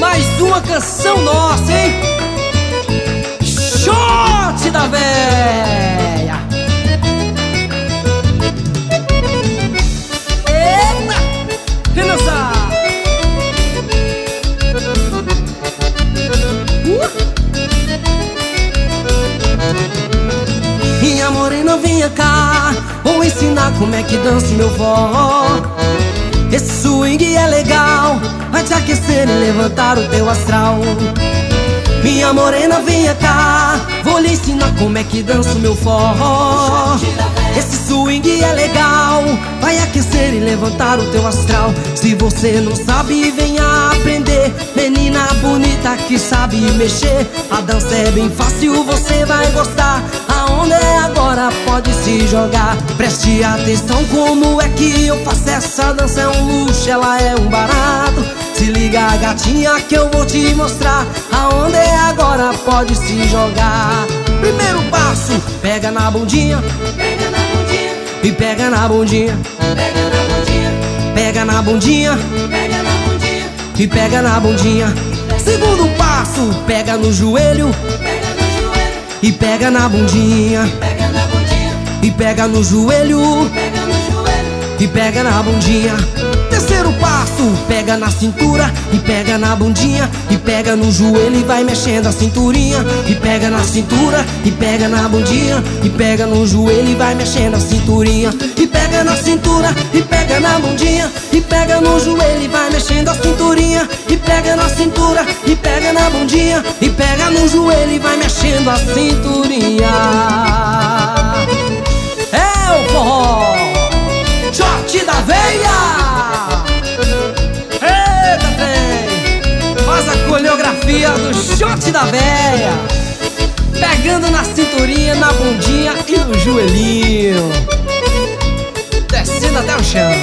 mais uma canção nossa, hein? Shot da véia. Eita! Vem dançar! Minha morena, venha cá, vou ensinar como é que dança o meu forró. Esse swing é legal, vai te aquecer e levantar o teu astral. Minha morena, venha cá, vou lhe ensinar como é que dança o meu forró. Esse swing é legal, vai aquecer e levantar o teu astral. Se você não sabe, venha aprender. Menina bonita que sabe mexer, a dança é bem fácil, você vai gostar. A onda é agora, pode se jogar. Preste atenção como é que eu faço essa dança. É um luxo, ela é um barato. Se liga, gatinha, que eu vou te mostrar. A onda é agora, pode se jogar. Primeiro passo, pega na bundinha, Pega na bundinha, e pega na bundinha, pega na bundinha, pega na bundinha, pega na bundinha, e pega na bundinha. Segundo passo, pega no joelho, pega no joelho, e pega na bundinha, pega na bundinha, e pega no joelho, pega no joelho, e pega na bundinha. Terceiro passo, pega na cintura e pega na bundinha, e pega no joelho e vai mexendo a cinturinha. E pega na cintura e pega na bundinha, e pega no joelho e vai mexendo a cinturinha. E pega na cintura e pega na bundinha, e pega no joelho e vai mexendo a cinturinha. E pega na cintura e pega na bundinha, e pega no joelho e vai mexendo a cinturinha. É o forró Shot da veia. Eita, véi! Faz a coreografia do shot da véia, pegando na cinturinha, na bundinha e no joelhinho, descendo até o chão.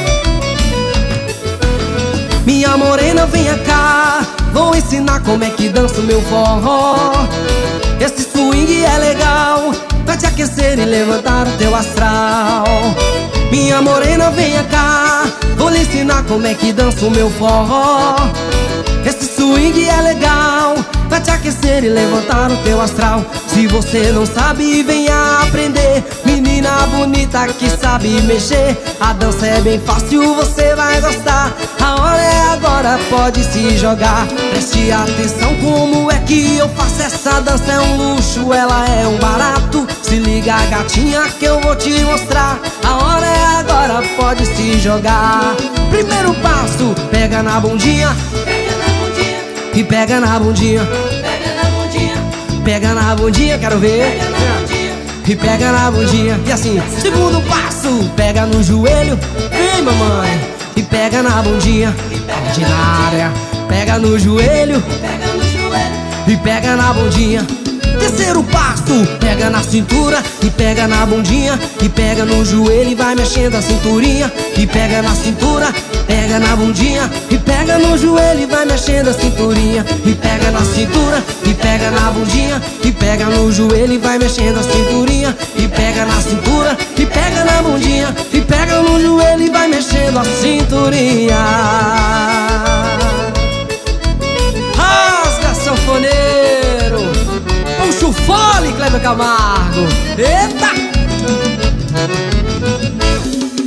Minha morena, venha cá, vou ensinar como é que dança o meu forró. Esse swing é legal, vai te aquecer e levantar o teu astral. Minha morena, venha cá, vou lhe ensinar como é que dança o meu forró. Esse swing é legal, vai te aquecer e levantar o teu astral. Se você não sabe, venha aprender. Menina bonita que sabe mexer, a dança é bem fácil, você vai gostar. A hora é agora, pode se jogar. Preste atenção como é que eu faço essa dança. É um luxo, ela é um barato. Se liga, gatinha, que eu vou te mostrar. A hora é agora, pode se jogar. Primeiro passo, pega na bundinha, pega na bundinha, e pega na bundinha, pega na bundinha, pega na bundinha, quero ver. pega na bundinha, E pega na bundinha, e assim. Segundo passo, pega no joelho, vem mamãe, e pega na bundinha, ordinária. Pega no joelho, pega no joelho, e pega na bundinha. Terceiro passo, pega na cintura e pega na bundinha, e pega no joelho e vai mexendo a cinturinha. E pega na cintura, pega na bundinha, e pega no joelho e vai mexendo a cinturinha. E pega na cintura e pega na bundinha, e pega no joelho e vai mexendo a cinturinha. E pega na cintura e pega na bundinha, e pega no joelho e vai mexendo a cinturinha. Rasga, sanfoneiro, puxa o fole, Kleber Camargo. Eita!